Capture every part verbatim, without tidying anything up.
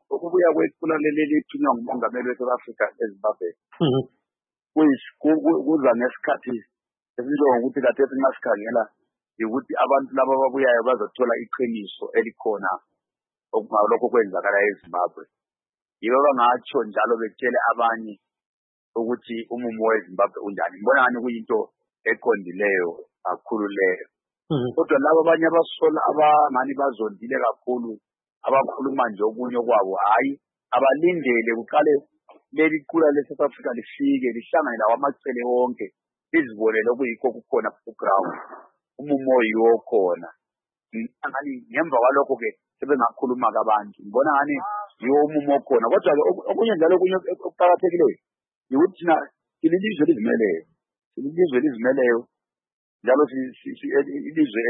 ukubuya kwequla leli lithunywa ngumongameli weSouth Africa eZimbabwe kuza nesikhathi esinjengokuthi kade nxa sikhangela ukuthi abantu laba ababuyayo bazothola iqiniso elikhona okungalokho kwenzakala eZimbabwe. Yibo bangatsho njalo betshele abanye ukuthi umumo weZimbabwe unjani. Ngibona ngani kuyinto eqondileyo kakhulu leyo. Kodwa laba abanye abasola abangani bazondile kakhulu abakhuluma nje okunye kwabo, hayi abalindele kuqale leli qula leSouth Africa lifike lihlangane lawo amacele wonke izibonele okuyikho kukhona ku ground. Umumo yiwo khona. Ngani ngemva kwalokho ke sebengakhuluma kabantu. Ngibona ngani yiwo umumo khona. Kodwa ke okunye njalo okunye okuqhakathekileyo ukuthi thina ilizwe elizimeleyo. Ilizwe elizimeleyo njalo ilizwe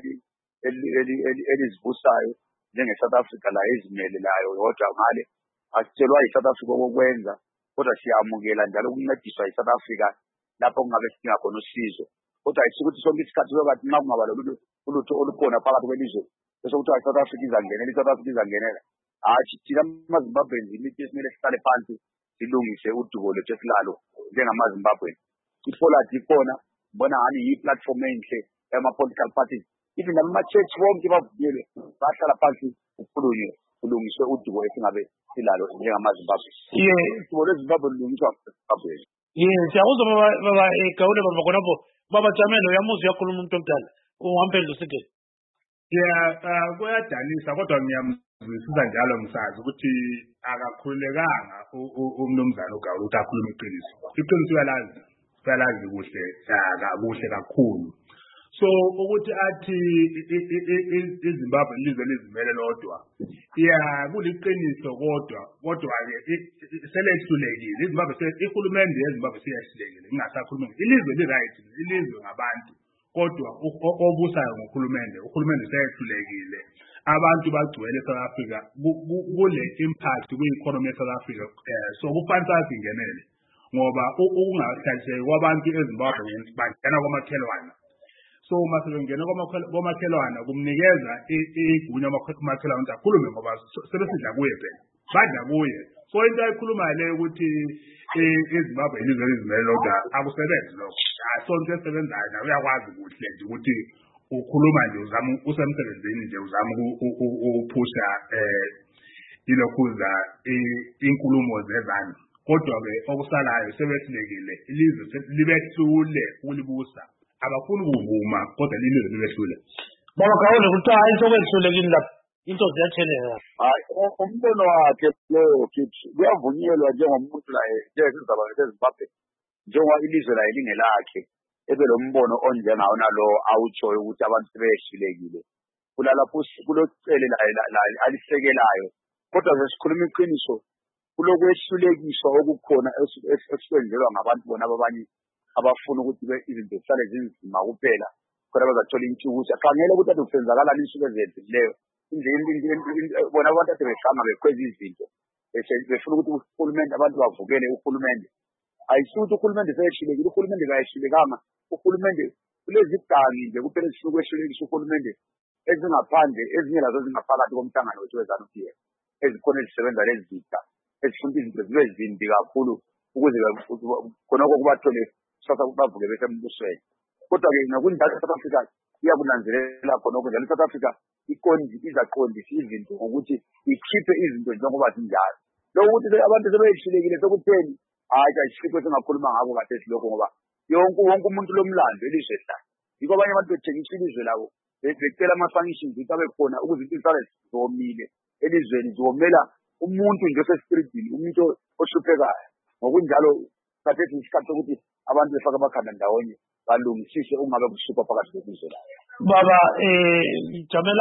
eli elizibusayo njenge-South Africa la ezimelelayo yodwa ngale asitshelwa yi-South Africa okwenza, kodwa siyamukela njalo ukuncediswa yi-South Africa lapho kungabe sidinga khona usizo. Kodwa ayisukuthi sonke isikhathi sokuthi nxa kungaba lolutho olukhona phakathi kwelizwe bese kuthiwa i-South Africa izangenela, i-South Africa izangenela. Hatshi thina amaZimbabweans imithi esimele sihlale phansi silungise udubo lwethu esilalo njengamaZimbabwe. Ifolati ikhona, mbona ngani yi-platform enhle yama-political parties. Even nama-church wonke bavukile bahlala phansi kukhulunywe kulungiswe udubo esingabe silalo njengamaZimbabwe. Udubo lweZimbabwe lulungiswa eZimbabwe. Yes, siyakuzwa baba baba eGawule baba khonapho. Baba Jamelo uyamuza uyakhuluma umuntu omdala. Ungamphendula usithi. Yeah, kuyadanisa kodwa ngiyamzwisisa njalo msazi ukuthi akakhululekanga umnumzana uGawule ukuthi akhulume iqiniso. Iqiniso uyalazi, uyalazi kuhle, akakuhle kakhulu. So ukuthi athi iZimbabwe ilizwe lizimele lodwa, yeah kuliqiniso kodwa kodwa ke selehlulekile. iZimbabwe ihulumende yeZimbabwe seyahlulekile, ingasakhuluma. Ilizwe li-right, ilizwe ngabantu, kodwa obusayo ngohulumende, uhulumende seyahlulekile. Abantu bagcwele eSouth Africa kule impact kwi-economy eSouth Africa. So kufanele ingenele ngoba ukungahlaliseki kwabantu eZimbabwe bangena kwamakhelwane. So masebengena kwamakhelwana kumnikeza igunya kwamakhelwana ukuthi akhulume ngoba sebesidla kuye phela, badla kuye. So into ayikhulumayo leyo ukuthi iZimbabwe ilizwe elizimele lodwa akusebenzi lokho. Sonke esebenzayo nawe uyakwazi kuhle nje ukuthi ukhuluma nje uzama usemsebenzini nje uzama ukuphusha ilokhuza inkulumo zezana. Kodwa ke okusalayo sebesilekile, ilizwe libehlule ukulibusa. Abafuni ukuvuma kodwa lilizwe libehlule. Baba Gawule kuthiwa hayi sokwehlulekile lapha into ziyatheleka. Hayi umbono wakhe leyo kithi kuyavunyelwa njengomuntu la njengezizaba zeZimbabwe njengoba ilizwe la elingelakhe ebe lo mbono onjengawo nalo awutshoyo ukuthi abantu sebehlulekile. Kulalapho kulocele la alisekelayo. Kodwa sesikhuluma iqiniso kulokwehlulekiswa okukhona esikwenzelwa ngabantu bona abanye abafuna ukuthi izinto zihlale zinzima kuphela kodwa bazathola intshukutsha. Khangela ukuthi ade kusenzakalani insuku ezedluleyo bona abantu ade behlanga bekhweza izinto befuna ukuthi uhulumende abantu bavukele uhulumende. Ayisukuthi uhulumende seyehlulekile, uhulumende kayehlulekanga. Uhulumende kulezigangi nje kuphela esifuna ukwehlulekisa uhulumende ezingaphandle ezinye lazo zingaphakathi komhlangano wethu weZANU-P F ezikhona ezisebenza lezi zitha ezifuna izinto zibe zimbi kakhulu ukuze khonoko kubathole sasa bavuke besembusweni. Kodwa ke ngokunjalo iSouth Africa iyakunanzelela khonoko njalo iSouth Africa ikondi izaqondisa izinto ukuthi ikhiphe izinto njengoba zinjalo. Lokho ukuthi abantu sebehlulekile sokutheni hayi ayisikhiphe singakhuluma ngabo kade silokho ngoba yonke wonke umuntu lomlando elizwe la. Yiko abanye abantu bethengisa ilizwe labo becela ama-sanctions ukuthi abe khona ukuze izinto zihlale zomile elizweni zomela umuntu nje osestreetini, umuntu ohluphekayo. Ngokunjalo kade isikhathi sokuthi abantu befaka amakhanda ndawonye balungisise ungabe kusuka phakathi kwelizwe la. Baba eh Jamela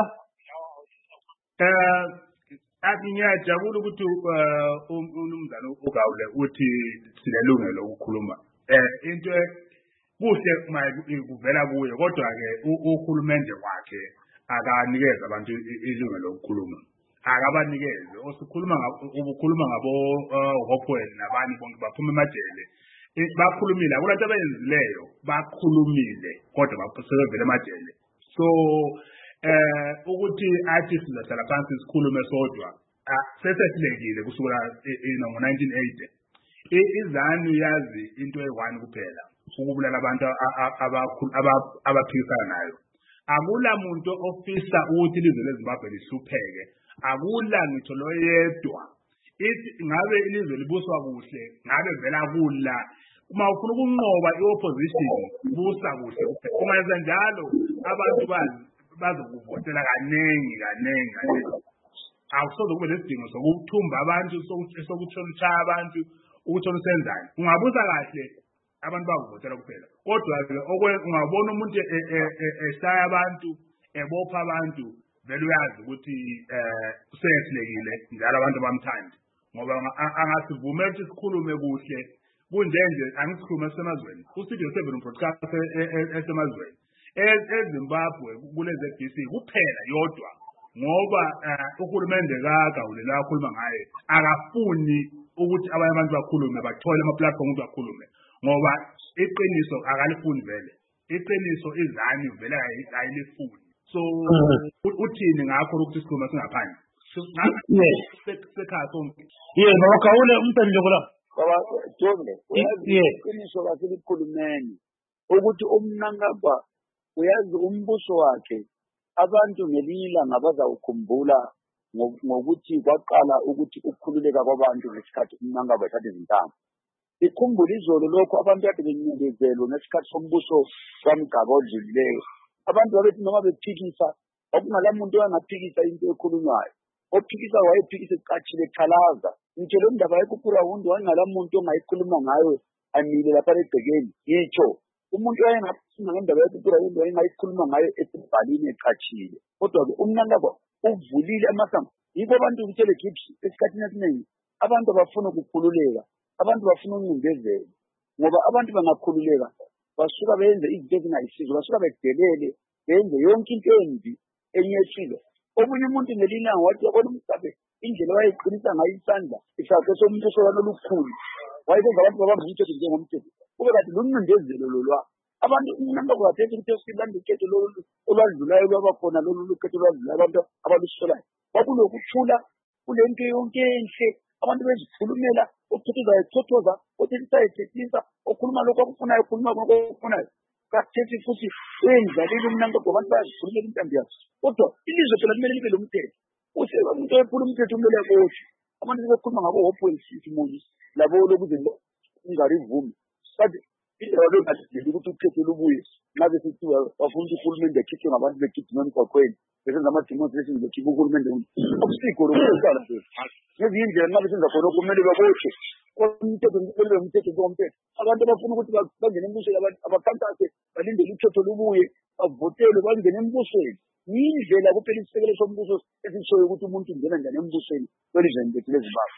eh athi ngiyajabula ukuthi umnumzana uGawule uthi sinelungelo ukukhuluma. Eh into kuhle kuvela kuye kodwa ke uhulumende wakhe akanikeza abantu ilungelo lokukhuluma. Akabanikeze osikhuluma ukukhuluma ngabo Hopewell nabanye bonke baphuma emajele. Bakhulumile akulanto abayenzileyo, bakhulumile kodwa baphisebevela emajele. So eh ukuthi athi sizahlala phansi sikhulume sodwa sesehlekile kusukela ngo nineteen eighty. IZANU yazi into eyi-one kuphela, ukubulala abantu abaphikisana nayo. Akula muntu ofisa ukuthi ilizwe leZimbabwe lihlupheke, akula ngitho loyedwa. Ithi ngabe ilizwe libuswa kuhle, ngabe vela kula. Uma ufuna ukunqoba i-opposition, busa kuhle. Ungenza njalo abantu bazokuvotela kanengi kanengi kanengi. Akusoze kube nesidingo sokuthumba abantu, sokuthontsha abantu, ukuthola usenzani. Ungabusa kahle abantu bakuvotela kuphela. Kodwa ungabona umuntu eshaya abantu, ebopha abantu, vele uyazi ukuthi usehlekile njalo abantu bamthandi. Ngoba angasivumela ukuthi sikhulume kuhle kunjenje angisikhulume esemazweni. Ustudio seven broadcast esemazweni. eZimbabwe kuleze B C kuphela yodwa ngoba uhulumende kaGawule la akhuluma ngaye akafuni ukuthi abanye abantu bakhulume bathole ama platform ukuthi bakhulume ngoba iqiniso akalifuni vele. Iqiniso iZANU vele ayilifuni. So uthini ngakho ukuthi sikhuluma singaphandle. Sekhaya sonke. Yeah, baba Gawule umphendule la. Baba Jonge, uyazi iqiniso kaselikhulumeni ukuthi umnankaba uyazi umbuso wakhe abantu ngelinye ilanga bazawukhumbula ngokuthi kwaqala ukuthi ukukhululeka kwabantu ngesikhathi umnankaba ethatha izintambo. Ikhumbula izolo lokho abantu kade benyelezelo ngesikhathi sombuso kaMgaba odlulileyo. Abantu babethi noma bephikisa okungala muntu oyangaphikisa into ekhulunywayo. Ophikisa wayephikisa ecatshile ekhalaza. Ngithe lo ndaba yekupura hundu wangala muntu ongayikhuluma ngayo amile lapha ebhekeni. Yitsho umuntu wayengaphikisa ngendaba yekupura hundu wayengayikhuluma ngayo esibhalini ecatshile. Kodwa ke umnankaba uvulile amasango. Yikho abantu kutshele gipsi esikhathini esiningi abantu abafuna ukukhululeka. Abantu bafuna ukuncindezelwa ngoba abantu bangakhululeka basuka benze izinto ezingayisizo, basuka bedelele benze yonke into embi enyethile. Omunye umuntu ngelinye wathi yabona umhlaba indlela wayeqinisa ngayo isandla isakhe somuntu sokana olukhulu wayebenza abantu babamuthethe njengomthetho kube kanti lumncindezelo lolwa abantu umnankaba wathethi ukuthi esilanda ukhetho lolu olwadlulayo lwabakhona lolu lukhetho olwadlulayo abantu abalusolayo kwakulokuthula kulento yonke enhle abantu bezikhulumela ukuthokoza ethothoza othethisa ethethisa okhuluma lokho akufunayo okhuluma lokho akufunayo kathethi futhi wenzalile umnankaba abantu bayazikhulumela intambi yakhe kodwa ilizwe phela kumele libe lomthetho useba umuntu ophula umthetho umele kothi abantu bekhuluma ngabo one point six munye labo lokuze ungarivumi but indaba lokuzidela ukuthi ukhetho lubuye ngabe sithiwa bafuna uhulumende ekhithe ngabantu begijima emgwaqweni besenza ama-demonstrations bekhipha uhulumende akusikho lokuqala ngezinye indlela ngabe senza khona kumele babotshe umthetho kumele umthetho komthetho abantu abafuna ukuthi bangene embusweni abakhankase balindele ukhetho lubuye bavotele bangene embusweni yindlela kuphela isisekelo sombuso esishoyo ukuthi umuntu ungena njani embusweni kwelizweni lethu leZimbabwe.